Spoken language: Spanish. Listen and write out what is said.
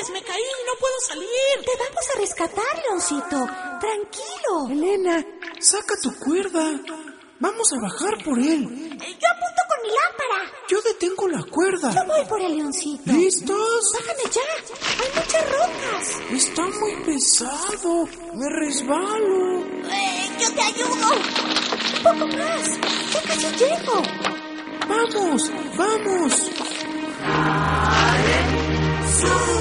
ayudes! ¡Me caí! ¡No puedo salir! Te vamos a rescatar, Leoncito. Tranquilo. Elena, saca tu cuerda. Vamos a bajar por él. Yo apunto con mi lámpara. Yo detengo la cuerda. Yo voy por el Leoncito. ¿Listos? Bájame ya. Hay muchas rocas. Está muy pesado. Me resbalo. Yo te ayudo. Un poco más. Ya casi llego. ¡Vamos! ¡Vamos! ¡Sube!